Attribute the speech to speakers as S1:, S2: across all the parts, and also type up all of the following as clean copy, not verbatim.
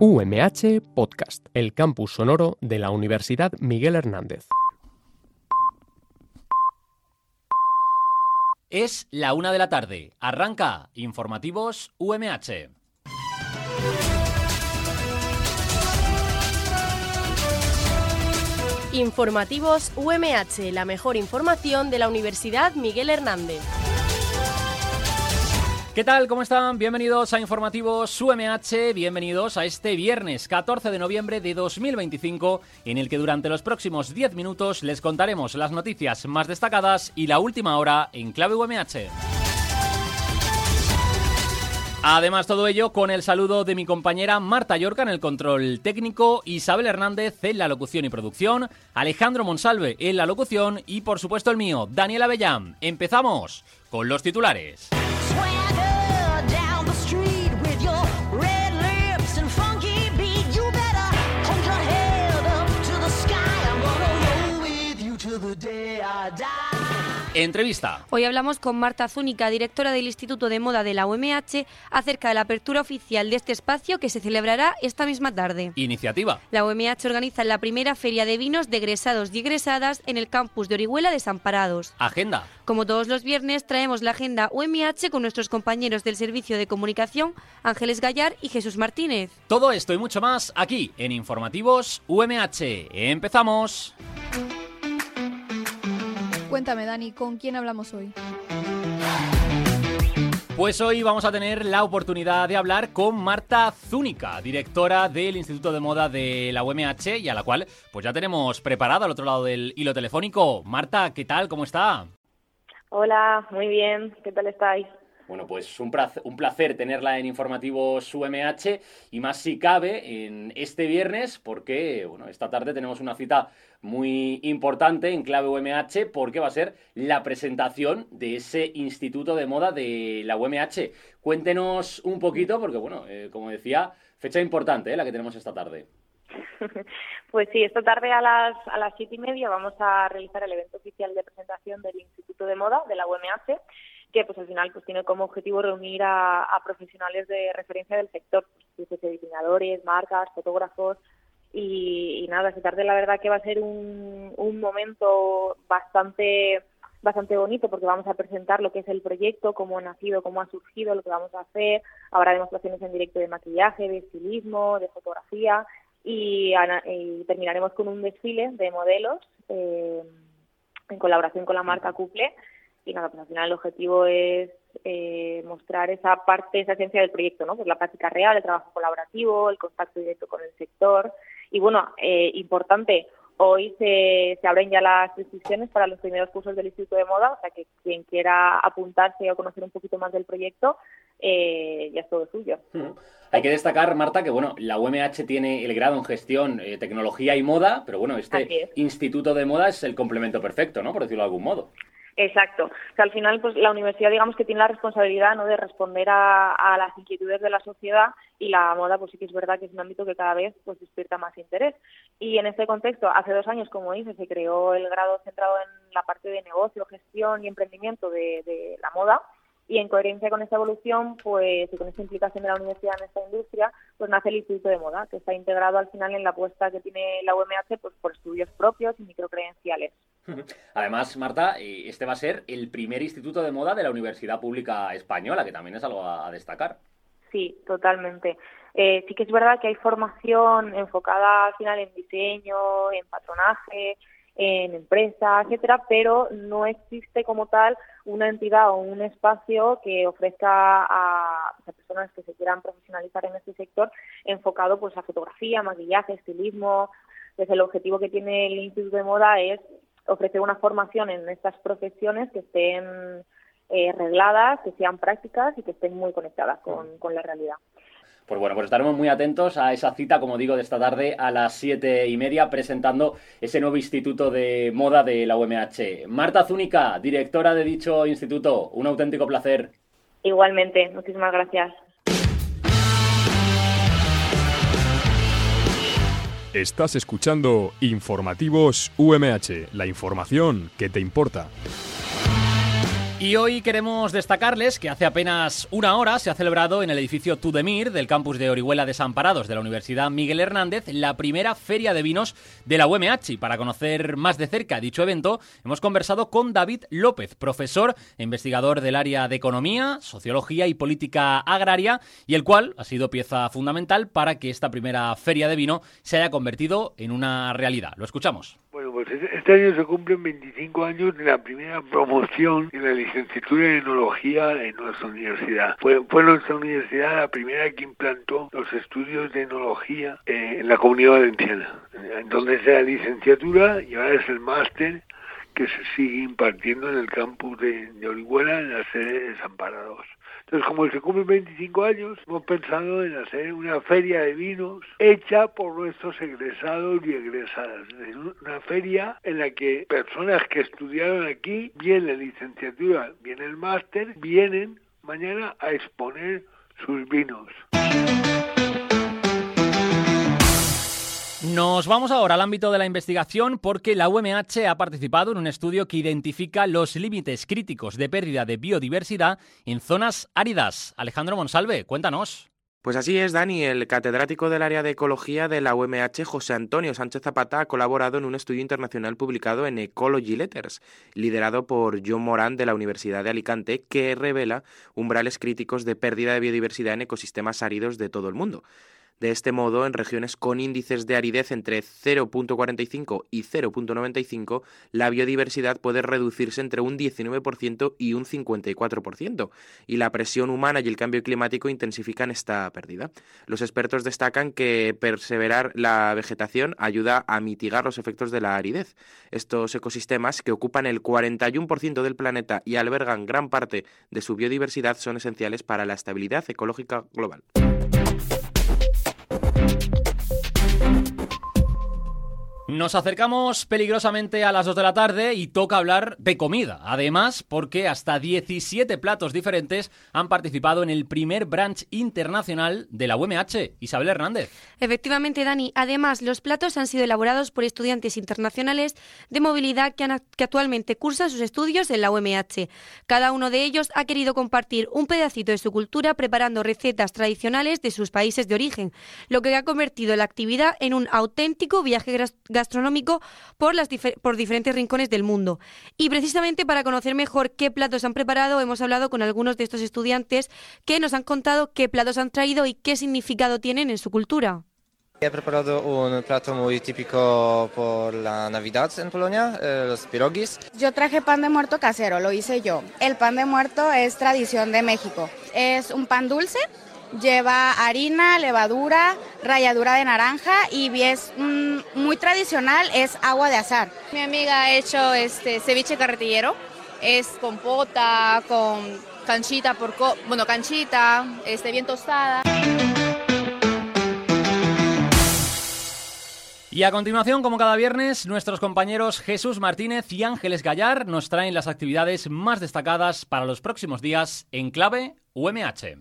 S1: UMH Podcast, el campus sonoro de la Universidad Miguel Hernández.
S2: Es la 1 de la tarde. Arranca Informativos UMH.
S3: Informativos UMH, la mejor información de la Universidad Miguel Hernández.
S2: ¿Qué tal? ¿Cómo están? Bienvenidos a Informativos UMH, bienvenidos a este viernes 14 de noviembre de 2025, en el que durante los próximos 10 minutos les contaremos las noticias más destacadas y la última hora en clave UMH. Además, todo ello con el saludo de mi compañera Marta Llorca en el control técnico, Isabel Hernández en la locución y producción, Alejandro Monsalve en la locución y, por supuesto, el mío, Daniel Avellán. Empezamos con los titulares. Entrevista.
S4: Hoy hablamos con Marta Zúñiga, directora del Instituto de Moda de la UMH, acerca de la apertura oficial de este espacio que se celebrará esta misma tarde.
S2: Iniciativa.
S4: La UMH organiza la primera feria de vinos de egresados y egresadas en el campus de Orihuela Desamparados.
S2: Agenda.
S4: Como todos los viernes, traemos la agenda UMH con nuestros compañeros del Servicio de Comunicación, Ángeles Gallar y Jesús Martínez.
S2: Todo esto y mucho más aquí en Informativos UMH. ¡Empezamos!
S5: Cuéntame, Dani, ¿con quién hablamos hoy?
S2: Pues hoy vamos a tener la oportunidad de hablar con Marta Zúñiga, directora del Instituto de Moda de la UMH, y a la cual pues ya tenemos preparada al otro lado del hilo telefónico. Marta, ¿qué tal? ¿Cómo está?
S6: Hola, muy bien. ¿Qué tal estáis?
S2: Bueno, pues un placer tenerla en Informativos UMH y más si cabe en este viernes porque, bueno, esta tarde tenemos una cita muy importante en clave UMH porque va a ser la presentación de ese Instituto de Moda de la UMH. Cuéntenos un poquito porque, bueno, como decía, fecha importante la que tenemos esta tarde.
S6: Pues sí, esta tarde a las 7:30 vamos a realizar el evento oficial de presentación del Instituto de Moda de la UMH, que pues al final pues tiene como objetivo reunir a profesionales de referencia del sector, pues, diseñadores, marcas, fotógrafos y nada, esta tarde la verdad que va a ser un momento bastante bonito porque vamos a presentar lo que es el proyecto, cómo ha nacido, cómo ha surgido, lo que vamos a hacer. Habrá demostraciones en directo de maquillaje, de estilismo, de fotografía y terminaremos con un desfile de modelos en colaboración con la marca Couple. Y nada, pues al final el objetivo es mostrar esa parte, esa esencia del proyecto, ¿no? Pues la práctica real, el trabajo colaborativo, el contacto directo con el sector. Y bueno, importante, hoy se abren ya las inscripciones para los primeros cursos del Instituto de Moda, o sea que quien quiera apuntarse o conocer un poquito más del proyecto, ya es todo suyo.
S2: Hay que destacar, Marta, que bueno, la UMH tiene el grado en gestión, tecnología y moda, pero bueno, este Instituto de Moda es el complemento perfecto, ¿no? Por decirlo de algún modo.
S6: Exacto. O sea, al final, pues la universidad, digamos que tiene la responsabilidad, ¿no?, de responder a las inquietudes de la sociedad, y la moda, pues sí que es verdad que es un ámbito que cada vez pues despierta más interés. Y en este contexto, hace 2 años, como dice, se creó el grado centrado en la parte de negocio, gestión y emprendimiento de la moda. Y en coherencia con esta evolución, pues, y con esta implicación de la universidad en esta industria, pues nace el Instituto de Moda, que está integrado al final en la apuesta que tiene la UMH, pues por estudios propios y microcredenciales.
S2: Además, Marta, este va a ser el primer Instituto de Moda de la Universidad Pública Española, que también es algo a destacar.
S6: Sí, totalmente. Sí que es verdad que hay formación enfocada al final en diseño, en patronaje, en empresas, etcétera, pero no existe como tal una entidad o un espacio que ofrezca a personas que se quieran profesionalizar en este sector enfocado pues a fotografía, maquillaje, estilismo. Entonces el objetivo que tiene el Instituto de Moda es ofrecer una formación en estas profesiones que estén regladas, que sean prácticas y que estén muy conectadas con la realidad.
S2: Pues bueno, pues estaremos muy atentos a esa cita, como digo, de esta tarde a las 7:30, presentando ese nuevo Instituto de Moda de la UMH. Marta Zúñiga, directora de dicho instituto, un auténtico placer.
S6: Igualmente, muchísimas gracias.
S1: Estás escuchando Informativos UMH, la información que te importa.
S2: Y hoy queremos destacarles que hace apenas una hora se ha celebrado en el edificio Tudemir del campus de Orihuela Desamparados de la Universidad Miguel Hernández la primera feria de vinos de la UMH. Y para conocer más de cerca dicho evento, hemos conversado con David López, profesor e investigador del área de Economía, Sociología y Política Agraria, y el cual ha sido pieza fundamental para que esta primera feria de vino se haya convertido en una realidad. Lo escuchamos.
S7: Bueno, pues este año se cumplen 25 años de la primera promoción de la licenciatura en Enología en nuestra universidad. Fue nuestra universidad la primera que implantó los estudios de Enología en la Comunidad Valenciana. Entonces era licenciatura y ahora es el máster que se sigue impartiendo en el campus de Orihuela, en la sede de Desamparados. Entonces, como se cumplen 25 años, hemos pensado en hacer una feria de vinos hecha por nuestros egresados y egresadas. Es decir, una feria en la que personas que estudiaron aquí, bien la licenciatura, bien el máster, vienen mañana a exponer sus vinos.
S2: Nos vamos ahora al ámbito de la investigación porque la UMH ha participado en un estudio que identifica los límites críticos de pérdida de biodiversidad en zonas áridas. Alejandro Monsalve, cuéntanos.
S8: Pues así es, Dani. El catedrático del área de ecología de la UMH, José Antonio Sánchez Zapata, ha colaborado en un estudio internacional publicado en Ecology Letters, liderado por John Moran de la Universidad de Alicante, que revela umbrales críticos de pérdida de biodiversidad en ecosistemas áridos de todo el mundo. De este modo, en regiones con índices de aridez entre 0,45 y 0,95, la biodiversidad puede reducirse entre un 19% y un 54%, y la presión humana y el cambio climático intensifican esta pérdida. Los expertos destacan que perseverar la vegetación ayuda a mitigar los efectos de la aridez. Estos ecosistemas, que ocupan el 41% del planeta y albergan gran parte de su biodiversidad, son esenciales para la estabilidad ecológica global.
S2: Nos acercamos peligrosamente a las 2 de la tarde y toca hablar de comida. Además, porque hasta 17 platos diferentes han participado en el primer brunch internacional de la UMH. Isabel Hernández.
S4: Efectivamente, Dani. Además, los platos han sido elaborados por estudiantes internacionales de movilidad que actualmente cursan sus estudios en la UMH. Cada uno de ellos ha querido compartir un pedacito de su cultura preparando recetas tradicionales de sus países de origen, lo que ha convertido la actividad en un auténtico viaje gastronómico por diferentes rincones del mundo. Y precisamente para conocer mejor qué platos han preparado, hemos hablado con algunos de estos estudiantes que nos han contado qué platos han traído y qué significado tienen en su cultura.
S9: He preparado un plato muy típico por la Navidad en Polonia, los pierogis.
S10: Yo traje pan de muerto casero, lo hice yo. El pan de muerto es tradición de México. Es un pan dulce. Lleva harina, levadura, ralladura de naranja y es muy tradicional, es agua de azahar.
S11: Mi amiga ha hecho ceviche carretillero, es con pota, con canchita, bien tostada.
S2: Y a continuación, como cada viernes, nuestros compañeros Jesús Martínez y Ángeles Gallar nos traen las actividades más destacadas para los próximos días en clave UMH.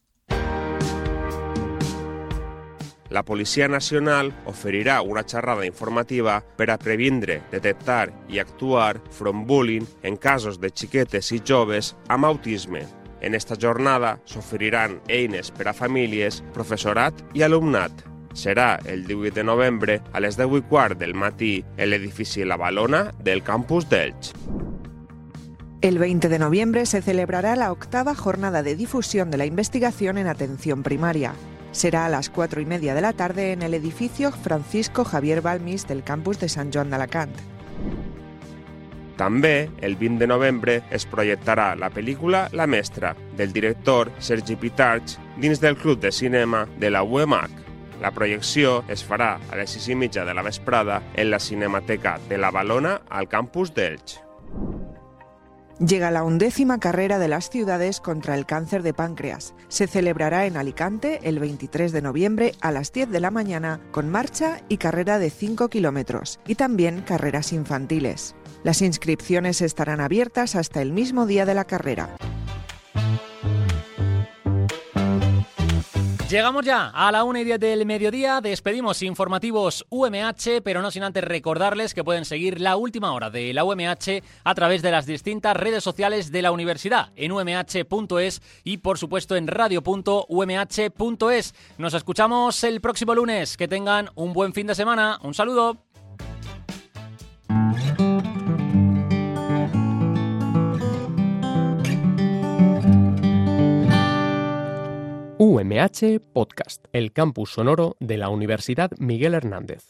S12: La Policia Nacional oferirà una xerrada informativa per a previndre, detectar i actuar front bullying en casos de xiquetes i joves amb autisme. En esta jornada s'oferiran eines per a famílies, professorat i alumnat. Serà el 18 de novembre a les 10:15 del matí en l'edifici La Valona del campus d'Elx.
S13: El 20 de noviembre se celebrará la 8ª jornada de difusión de la investigación en atención primaria. Será a las 4:30 de la tarde en el edificio Francisco Javier Balmis del campus de Sant Joan d'Alacant.
S12: També, el 20 de novembre, es projectarà la pel·lícula La Mestra, del director Sergi Pitarch, dins del Club de Cinema de la UMH. La projecció es farà a les 6:30 de la vesprada en la Cinemateca de La Valona al campus d'Elx.
S13: Llega la 11ª carrera de las ciudades contra el cáncer de páncreas. Se celebrará en Alicante el 23 de noviembre a las 10 de la mañana con marcha y carrera de 5 kilómetros y también carreras infantiles. Las inscripciones estarán abiertas hasta el mismo día de la carrera.
S14: Llegamos ya a la 1:10 del mediodía, despedimos informativos UMH, pero no sin antes recordarles que pueden seguir la última hora de la UMH a través de las distintas redes sociales de la universidad, en umh.es y por supuesto en radio.umh.es. Nos escuchamos el próximo lunes, que tengan un buen fin de semana, un saludo.
S1: UMH Podcast, el campus sonoro de la Universidad Miguel Hernández.